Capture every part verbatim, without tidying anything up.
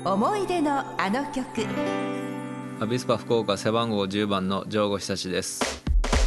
思い出のあの曲。 アビスパ福岡背番号じゅうばんの城後久志です。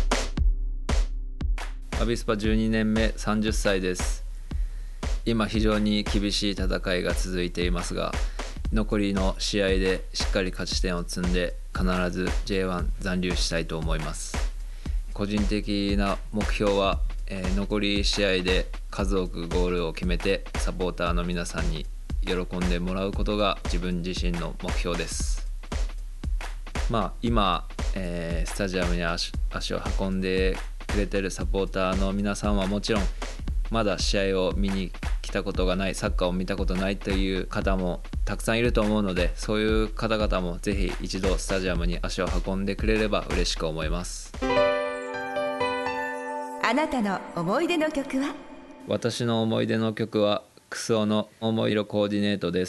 アビスパじゅうにねんめ、さんじゅっさいです。今非常に厳しい戦いが続いていますが、残りの試合でしっかり勝ち点を積んで必ず ジェイワン 残留したいと思います。個人的な目標は、えー、残り試合で数多くゴールを決めてサポーターの皆さんに喜んでもらうことが自分自身の目標です。まあ今、えー、スタジアムに 足, 足を運んでくれてるサポーターの皆さんはもちろんまだ試合を見に来たことがない、サッカーを見たことないという方もたくさんいると思うので、そういう方々もぜひ一度スタジアムに足を運んでくれれば嬉しく思います。 あなたの思い出の曲は？ 私の思い出の曲はクスオの桃色コーディネートです。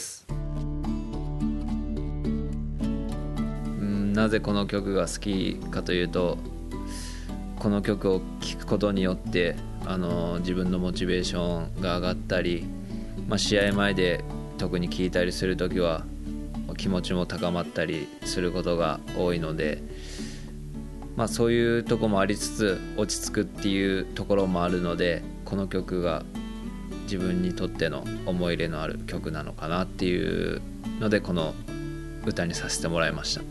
うんなぜこの曲が好きかというと、この曲を聴くことによってあの自分のモチベーションが上がったり、まあ、試合前で特に聴いたりするときは気持ちも高まったりすることが多いので、まあ、そういうとこもありつつ落ち着くっていうところもあるので、この曲が自分にとっての思い入れのある曲なのかなっていうのでこの歌にさせてもらいました。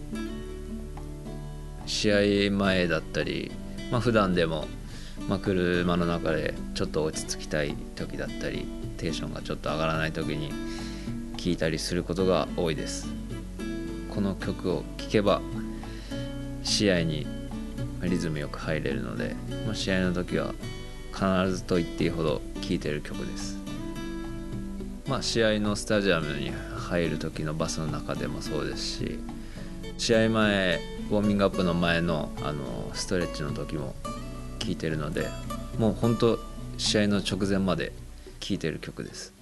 試合前だったり、まあ、普段でも、まあ、車の中でちょっと落ち着きたい時だったり、テンションがちょっと上がらない時に聴いたりすることが多いです。この曲を聴けば試合にリズムよく入れるので、まあ、試合の時は必ずと言っていいほど聴いている曲です。まあ、試合のスタジアムに入る時のバスの中でもそうですし、試合前ウォーミングアップの前の、あのストレッチの時も聴いてるので、もう本当試合の直前まで聴いてる曲です。